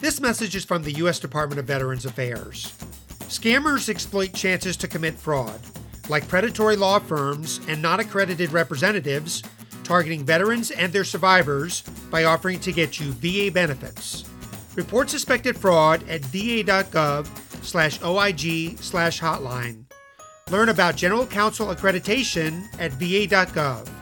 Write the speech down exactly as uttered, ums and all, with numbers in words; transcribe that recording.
This message is from the U S Department of Veterans Affairs. Scammers exploit chances to commit fraud, like predatory law firms and not-accredited representatives targeting veterans and their survivors by offering to get you V A benefits. Report suspected fraud at va.gov slash OIG slash hotline. Learn about General Counsel accreditation at va.gov.